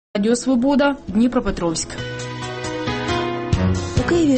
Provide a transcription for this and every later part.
Радіо Свобода, Дніпропетровськ. У Києві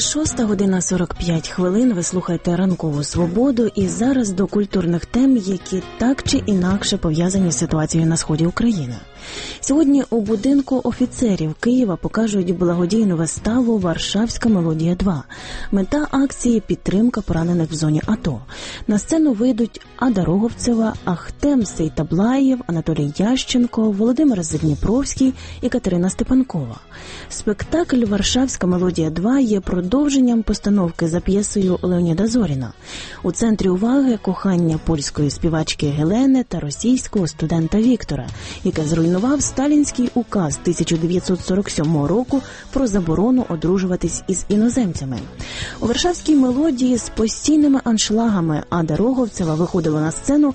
6:45. Ви слухаєте ранкову «Свободу». І зараз до культурних тем, які так чи інакше пов'язані з ситуацією на сході України. Сьогодні у будинку офіцерів Києва покажуть благодійну виставу «Варшавська мелодія-2». Мета акції – підтримка поранених в зоні АТО. На сцену вийдуть Ада Роговцева, Ахтем Сейтаблаєв, Анатолій Ященко, Володимир Задніпровський і Катерина Степанкова. Спектакль «Варшавська мелодія-2» є продовженням постановки за п'єсою Леоніда Зоріна. У центрі уваги – кохання польської співачки Гелени та російського студента Віктора, яке зруйнував сталінський указ 1947 року про заборону одружуватись із іноземцями. У «Варшавській мелодії» з постійними аншлагами Ада Роговцева виходила на сцену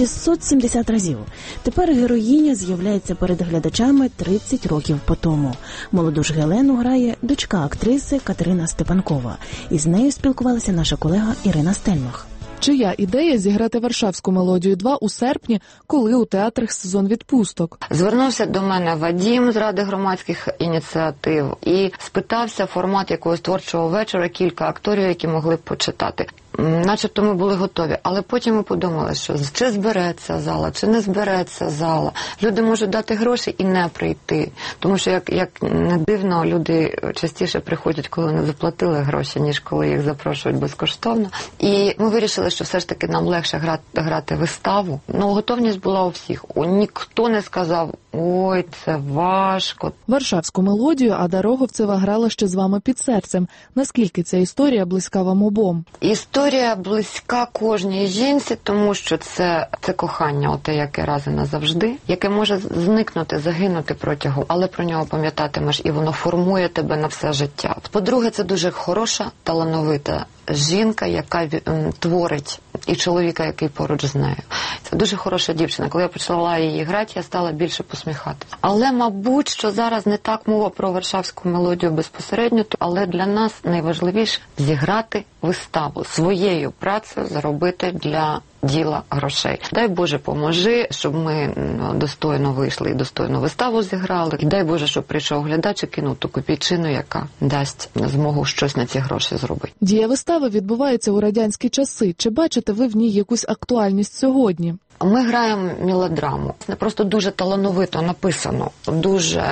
670 разів. Тепер героїня з'являється перед глядачами 30 років по тому. Молоду ж Гелену грає дочка актриси Катерина Степанкова. Із нею спілкувалася наша колега Ірина Стельмах. Чия ідея зіграти «Варшавську мелодію-2» у серпні, коли у театрах сезон відпусток? Звернувся до мене Вадім з Ради громадських ініціатив і спитався формат якогось творчого вечора, кілька акторів, які могли б почитати. Начебто ми були готові, але потім ми подумали, що чи збереться зала, чи не збереться зала. Люди можуть дати гроші і не прийти, тому що, як не дивно, люди частіше приходять, коли вони заплатили гроші, ніж коли їх запрошують безкоштовно. І ми вирішили, що все ж таки нам легше грати виставу. Готовність була у всіх. Ніхто не сказав: «Ой, це важко». «Варшавську мелодію» Ада Роговцева грала ще з вами під серцем. Наскільки ця історія близька вам обом? Історія близька кожній жінці, тому що це кохання, оте, яке раз і назавжди, яке може зникнути, загинути протягом, але про нього пам'ятатимеш, і воно формує тебе на все життя. По-друге, це дуже хороша, талановита жінка, яка творить, і чоловіка, який поруч з нею. Це дуже хороша дівчина. Коли я почала її грати, я стала більше посміхатися. Але, мабуть, що зараз не так мова про «Варшавську мелодію» безпосередньо, але для нас найважливіше зіграти виставу, своєю працею заробити для діла грошей. Дай Боже, поможи, щоб ми достойно вийшли і достойно виставу зіграли. І дай Боже, щоб прийшов глядач і кинув ту копійчину, яка дасть змогу щось на ці гроші зробити. Дія вистави відбувається у радянські часи. Чи бачите ви в ній якусь актуальність сьогодні? Ми граємо мелодраму. Це просто дуже талановито написано, дуже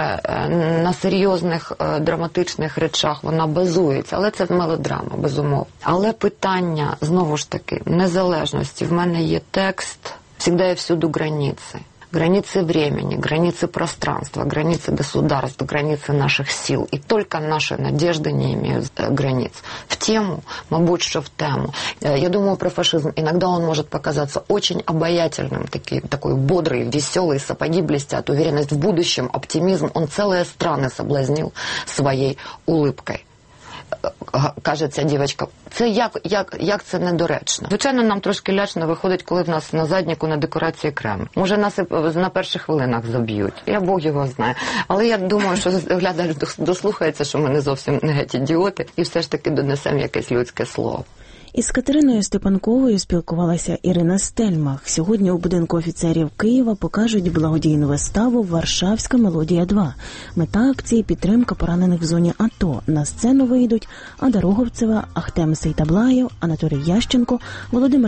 на серйозних драматичних речах вона базується, але це мелодрама, безумовно. Але питання, знову ж таки, незалежності. В мене є текст «Всегда и всюду границы». Границы времени, границы пространства, границы государств, границы наших сил. И только наши надежды не имеют границ. В тему, мабуть, что в тему. Я думаю про фашизм. Иногда он может показаться очень обаятельным, такой бодрый, веселый, сапоги блестят, уверенность в будущем, оптимизм. Он целые страны соблазнил своей улыбкой. Каже ця дівчинка. Це як це недоречно? Звичайно, нам трошки лячно виходить, коли в нас на задніку на декорації крем. Може, нас і на перших хвилинах заб'ють. Я Бог його знає. Але я думаю, що глядач дослухається, що ми не зовсім не геть ідіоти, і все ж таки донесемо якесь людське слово. Із Катериною Степанковою спілкувалася Ірина Стельмах. Сьогодні у будинку офіцерів Києва покажуть благодійну виставу «Варшавська мелодія-2». Мета акції – підтримка поранених в зоні АТО. На сцену вийдуть Ада Роговцева, Ахтем Сейтаблаєв, Анатолій Ященко, Володимир